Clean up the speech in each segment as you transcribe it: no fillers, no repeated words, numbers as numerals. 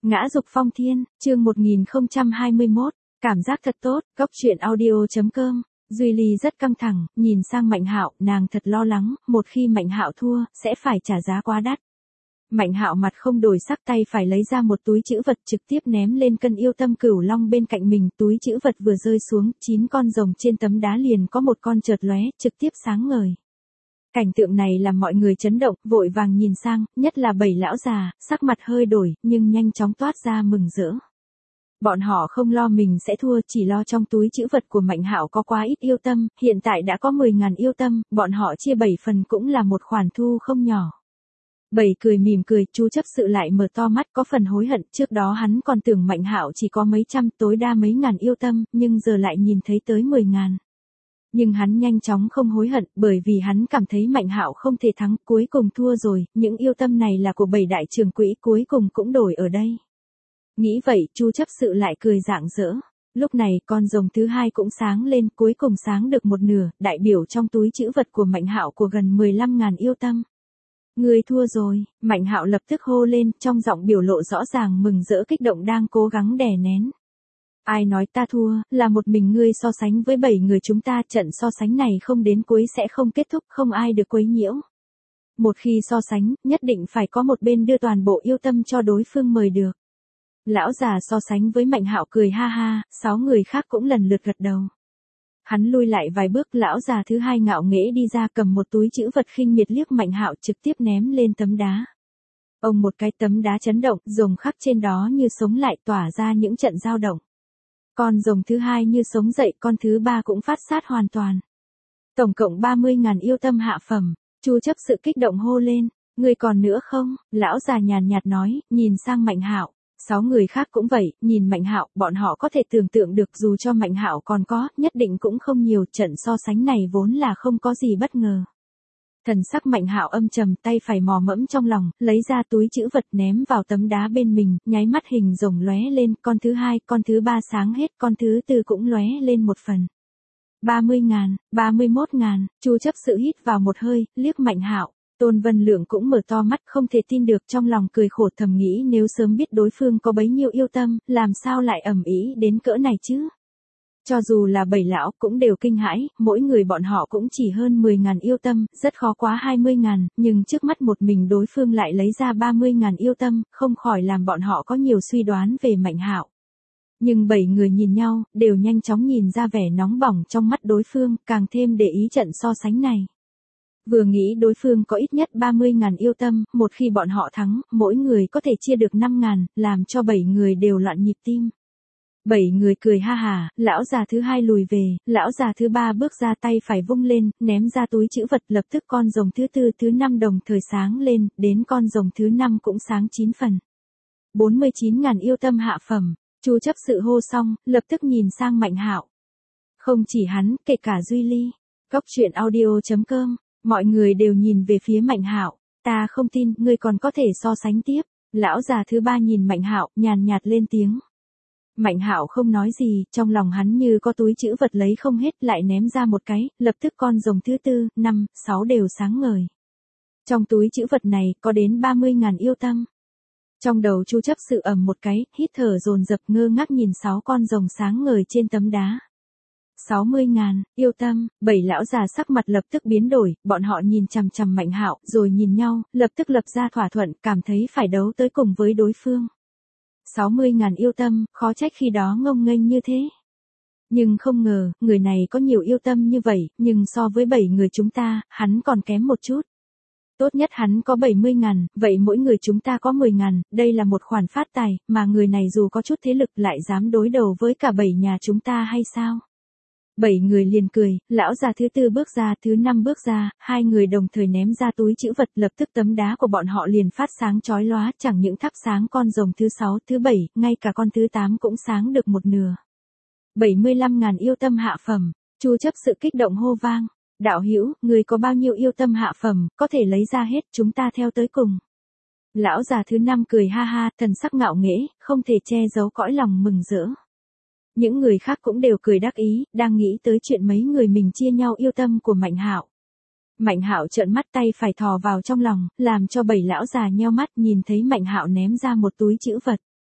Ngã dục phong thiên, chương 1021, cảm giác thật tốt, góc truyện audio.com. Duy Ly rất căng thẳng, nhìn sang Mạnh Hạo, nàng thật lo lắng, một khi Mạnh Hạo thua, sẽ phải trả giá quá đắt. Mạnh Hạo mặt không đổi sắc, tay phải lấy ra một túi trữ vật trực tiếp ném lên cân yêu tâm cửu long bên cạnh mình, túi trữ vật vừa rơi xuống, 9 con rồng trên tấm đá liền có một con chợt lóe, trực tiếp sáng ngời. Cảnh tượng này làm mọi người chấn động, vội vàng nhìn sang, nhất là 7 lão già, sắc mặt hơi đổi, nhưng nhanh chóng toát ra mừng rỡ. Bọn họ không lo mình sẽ thua, chỉ lo trong túi trữ vật của Mạnh Hạo có quá ít yêu tâm, hiện tại đã có 10.000 yêu tâm, bọn họ chia 7 phần cũng là một khoản thu không nhỏ. Bảy cười mỉm cười, Chu Chấp Sự lại mở to mắt, có phần hối hận, trước đó hắn còn tưởng Mạnh Hạo chỉ có mấy trăm, tối đa mấy ngàn yêu tâm, nhưng giờ lại nhìn thấy tới 10.000. Nhưng hắn nhanh chóng không hối hận, bởi vì hắn cảm thấy Mạnh Hạo không thể thắng, cuối cùng thua rồi, những yêu tâm này là của 7 đại trưởng quỹ, cuối cùng cũng đổi ở đây. Nghĩ vậy, Chu Chấp Sự lại cười rạng rỡ. Lúc này, con rồng thứ hai cũng sáng lên, cuối cùng sáng được một nửa, đại biểu trong túi trữ vật của Mạnh Hạo của gần 15.000 yêu tâm. Ngươi thua rồi, Mạnh Hạo lập tức hô lên, trong giọng biểu lộ rõ ràng mừng rỡ kích động đang cố gắng đè nén. Ai nói ta thua, là một mình ngươi so sánh với 7 người chúng ta, trận so sánh này không đến cuối sẽ không kết thúc, không ai được quấy nhiễu. Một khi so sánh, nhất định phải có một bên đưa toàn bộ yêu tâm cho đối phương mời được. Lão già so sánh với Mạnh Hạo cười ha ha, 6 người khác cũng lần lượt gật đầu. Hắn lui lại vài bước, lão già thứ hai ngạo nghễ đi ra, cầm một túi trữ vật khinh miệt liếc Mạnh Hạo, trực tiếp ném lên tấm đá. Ông một cái, tấm đá chấn động, rồng khắc trên đó như sống lại, tỏa ra những trận dao động. Con rồng thứ hai như sống dậy, con thứ ba cũng phát sát hoàn toàn. Tổng cộng 30.000 yêu tâm hạ phẩm. Chu Chấp Sự kích động hô lên, người còn nữa không? Lão già nhàn nhạt nói, nhìn sang Mạnh Hạo. 6 người khác cũng vậy, nhìn Mạnh Hạo, bọn họ có thể tưởng tượng được dù cho Mạnh Hạo còn có, nhất định cũng không nhiều, trận so sánh này vốn là không có gì bất ngờ. Thần sắc Mạnh Hạo âm trầm, tay phải mò mẫm trong lòng, lấy ra túi trữ vật ném vào tấm đá bên mình, nháy mắt hình rồng lóe lên, con thứ hai, con thứ ba sáng hết, con thứ tư cũng lóe lên một phần. 30.000, 31.000, Chu Chấp Sự hít vào một hơi, liếc Mạnh Hạo. Tôn Vân Lượng cũng mở to mắt, không thể tin được, trong lòng cười khổ thầm nghĩ nếu sớm biết đối phương có bấy nhiêu yêu tâm, làm sao lại ầm ĩ đến cỡ này chứ? Cho dù là 7 lão cũng đều kinh hãi, mỗi người bọn họ cũng chỉ hơn 10.000 yêu tâm, rất khó quá 20.000, nhưng trước mắt một mình đối phương lại lấy ra 30.000 yêu tâm, không khỏi làm bọn họ có nhiều suy đoán về Mạnh Hạo. Nhưng 7 người nhìn nhau, đều nhanh chóng nhìn ra vẻ nóng bỏng trong mắt đối phương, càng thêm để ý trận so sánh này. Vừa nghĩ đối phương có ít nhất 30.000 yêu tâm, một khi bọn họ thắng, mỗi người có thể chia được 5.000, làm cho 7 người đều loạn nhịp tim. 7 người cười ha hà, lão già thứ hai lùi về, lão già thứ ba bước ra, tay phải vung lên, ném ra túi trữ vật, lập tức con rồng thứ tư, thứ năm đồng thời sáng lên, đến con rồng thứ 5 cũng sáng 9 phần. 49.000 yêu tâm hạ phẩm. Chu Chấp Sự hô xong, lập tức nhìn sang Mạnh Hạo. Không chỉ hắn, kể cả Duy Ly. Góc truyện audio.com. Mọi người đều nhìn về phía Mạnh Hạo. Ta không tin, ngươi còn có thể so sánh tiếp. Lão già thứ ba nhìn Mạnh Hạo, nhàn nhạt lên tiếng. Mạnh Hạo không nói gì, trong lòng hắn như có túi trữ vật lấy không hết, lại ném ra một cái, lập tức con rồng thứ tư, 5, 6 đều sáng ngời. Trong túi trữ vật này, có đến 30.000 yêu tâm. Trong đầu Chu Chấp Sự ầm một cái, hít thở dồn dập, ngơ ngác nhìn 6 con rồng sáng ngời trên tấm đá. 60.000, yêu tâm, 7 lão già sắc mặt lập tức biến đổi, bọn họ nhìn chằm chằm Mạnh Hạo, rồi nhìn nhau, lập tức lập ra thỏa thuận, cảm thấy phải đấu tới cùng với đối phương. 60.000 yêu tâm, khó trách khi đó ngông nghênh như thế. Nhưng không ngờ, người này có nhiều yêu tâm như vậy, nhưng so với 7 người chúng ta, hắn còn kém một chút. Tốt nhất hắn có 70.000, vậy mỗi người chúng ta có 10.000, đây là một khoản phát tài, mà người này dù có chút thế lực lại dám đối đầu với cả 7 nhà chúng ta hay sao? 7 người liền cười, lão già thứ tư bước ra, thứ 5 bước ra, 2 người đồng thời ném ra túi trữ vật, lập tức tấm đá của bọn họ liền phát sáng chói lóa, chẳng những thắp sáng con rồng thứ 6, thứ 7, ngay cả con thứ 8 cũng sáng được một nửa. 75.000 yêu tâm hạ phẩm. Chu Chấp Sự kích động hô vang. Đạo hữu, người có bao nhiêu yêu tâm hạ phẩm, có thể lấy ra hết, chúng ta theo tới cùng. Lão già thứ 5 cười ha ha, thần sắc ngạo nghễ, không thể che giấu cõi lòng mừng rỡ. Những người khác cũng đều cười đắc ý, đang nghĩ tới chuyện mấy người mình chia nhau yêu tâm của Mạnh Hạo. Mạnh Hạo trợn mắt, tay phải thò vào trong lòng, làm cho 7 lão già nheo mắt, nhìn thấy Mạnh Hạo ném ra một túi trữ vật.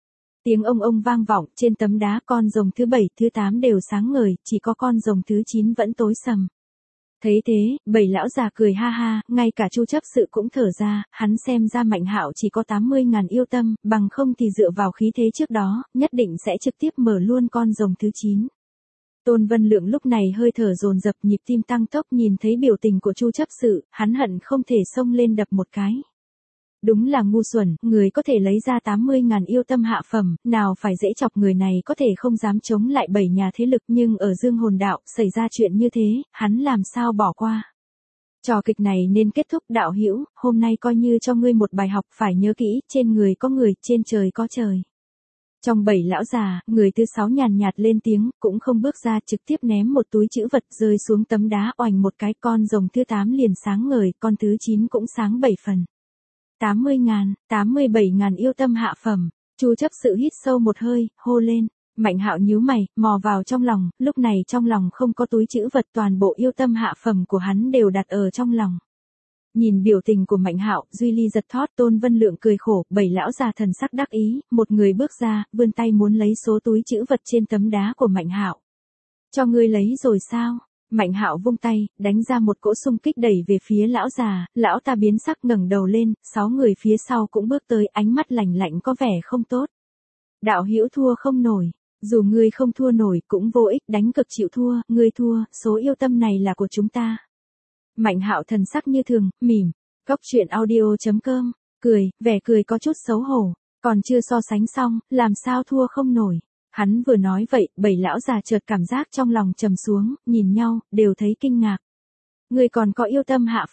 Tiếng ông vang vọng, trên tấm đá con rồng thứ 7, thứ 8 đều sáng ngời, chỉ có con rồng thứ 9 vẫn tối sầm. Thấy thế, bảy lão già cười ha ha, ngay cả Chu chấp sự cũng thở ra, hắn xem ra Mạnh Hạo chỉ có 80.000 yêu tâm, bằng không thì dựa vào khí thế trước đó, nhất định sẽ trực tiếp mở luôn con rồng thứ 9. Tôn Vân Lượng lúc này hơi thở dồn dập, nhịp tim tăng tốc, nhìn thấy biểu tình của Chu chấp sự, hắn hận không thể xông lên đập một cái. Đúng là ngu xuẩn, người có thể lấy ra 80.000 yêu tâm hạ phẩm, nào phải dễ chọc, người này có thể không dám chống lại 7 nhà thế lực, nhưng ở Dương Hồn Đạo, xảy ra chuyện như thế, hắn làm sao bỏ qua. Trò kịch này nên kết thúc. Đạo hữu, hôm nay coi như cho ngươi một bài học, phải nhớ kỹ, trên người có người, trên trời có trời. Trong 7 lão già, người thứ 6 nhàn nhạt lên tiếng, cũng không bước ra, trực tiếp ném một túi trữ vật rơi xuống tấm đá, oành một cái, con rồng thứ 8 liền sáng ngời, con thứ 9 cũng sáng 7 phần. 80.000, 87.000 yêu tâm hạ phẩm. Chu chấp sự hít sâu một hơi, hô lên. Mạnh Hạo nhíu mày, mò vào trong lòng, lúc này trong lòng không có túi trữ vật, toàn bộ yêu tâm hạ phẩm của hắn đều đặt ở trong lòng. Nhìn biểu tình của Mạnh Hạo, Duy Ly giật thót. Tôn Vân Lượng cười khổ, 7 lão già thần sắc đắc ý, một người bước ra, vươn tay muốn lấy số túi trữ vật trên tấm đá của Mạnh Hạo. Cho ngươi lấy rồi sao? Mạnh Hạo vung tay, đánh ra một cỗ xung kích đẩy về phía lão già, lão ta biến sắc ngẩng đầu lên, 6 người phía sau cũng bước tới, ánh mắt lạnh lạnh có vẻ không tốt. Đạo hữu thua không nổi, dù ngươi không thua nổi cũng vô ích, đánh cực chịu thua, ngươi thua, số yêu tâm này là của chúng ta. Mạnh Hạo thần sắc như thường, mỉm. Góc truyện audio.com, cười, vẻ cười có chút xấu hổ, còn chưa so sánh xong, làm sao thua không nổi. Hắn vừa nói vậy, 7 lão già chợt cảm giác trong lòng trầm xuống, nhìn nhau, đều thấy kinh ngạc. Người còn có yêu tâm hạ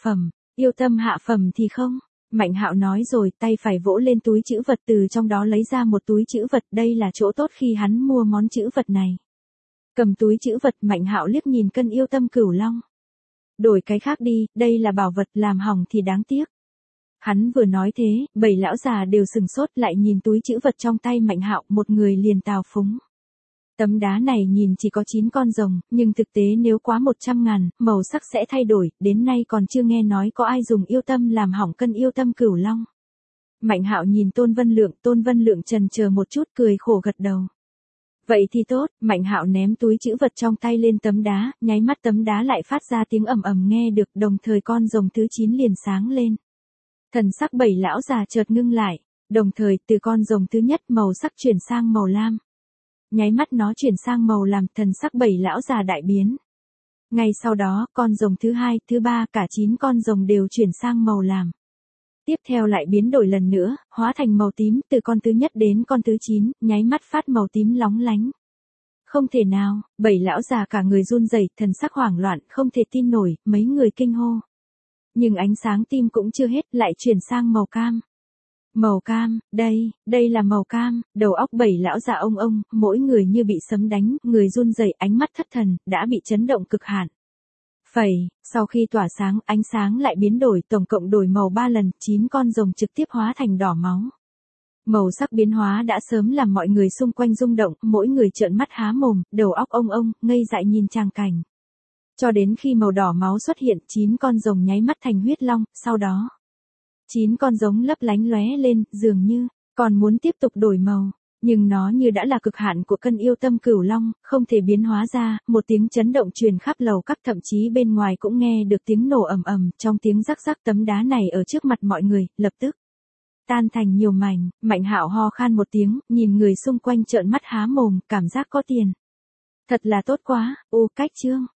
phẩm thì không? Mạnh Hạo nói rồi, tay phải vỗ lên túi trữ vật, từ trong đó lấy ra một túi trữ vật, đây là chỗ tốt khi hắn mua món trữ vật này. Cầm túi trữ vật, Mạnh Hạo liếc nhìn cân yêu tâm cửu long. Đổi cái khác đi, đây là bảo vật, làm hỏng thì đáng tiếc. Hắn vừa nói thế, 7 lão già đều sừng sốt, lại nhìn túi trữ vật trong tay Mạnh Hạo, một người liền tào phúng. Tấm đá này nhìn chỉ có 9 con rồng, nhưng thực tế nếu quá 100.000, màu sắc sẽ thay đổi, đến nay còn chưa nghe nói có ai dùng yêu tâm làm hỏng cân yêu tâm cửu long. Mạnh Hạo nhìn Tôn Vân Lượng chần chờ một chút, cười khổ gật đầu. Vậy thì tốt. Mạnh Hạo ném túi trữ vật trong tay lên tấm đá, nháy mắt tấm đá lại phát ra tiếng ầm ầm nghe được, đồng thời con rồng thứ 9 liền sáng lên. Thần sắc 7 lão già chợt ngưng lại, đồng thời từ con rồng thứ nhất màu sắc chuyển sang màu lam. Nháy mắt nó chuyển sang màu lam, thần sắc 7 lão già đại biến. Ngay sau đó, con rồng thứ 2, thứ 3, cả 9 con rồng đều chuyển sang màu lam. Tiếp theo lại biến đổi lần nữa, hóa thành màu tím, từ con thứ nhất đến con thứ 9, nháy mắt phát màu tím lóng lánh. Không thể nào, 7 lão già cả người run rẩy, thần sắc hoảng loạn, không thể tin nổi, mấy người kinh hô. Nhưng ánh sáng tim cũng chưa hết, lại chuyển sang màu cam. Màu cam, đây là màu cam. Đầu óc 7 lão già ông, mỗi người như bị sấm đánh, người run rẩy, ánh mắt thất thần, đã bị chấn động cực hạn. Sau khi tỏa sáng, ánh sáng lại biến đổi, tổng cộng đổi màu 3 lần, 9 con rồng trực tiếp hóa thành đỏ máu. Màu sắc biến hóa đã sớm làm mọi người xung quanh rung động, mỗi người trợn mắt há mồm, đầu óc ông, ngây dại nhìn tràng cảnh. Cho đến khi màu đỏ máu xuất hiện, 9 con rồng nháy mắt thành huyết long, sau đó 9 con rồng lấp lánh lóe lên, dường như còn muốn tiếp tục đổi màu, nhưng nó như đã là cực hạn của cân yêu tâm cửu long, không thể biến hóa ra. Một tiếng chấn động truyền khắp lầu các, thậm chí bên ngoài cũng nghe được tiếng nổ ầm ầm, trong tiếng rắc rắc tấm đá này ở trước mặt mọi người, lập tức tan thành nhiều mảnh. Mạnh Hạo ho khan một tiếng, nhìn người xung quanh trợn mắt há mồm, cảm giác có tiền. Thật là tốt quá, cách chương.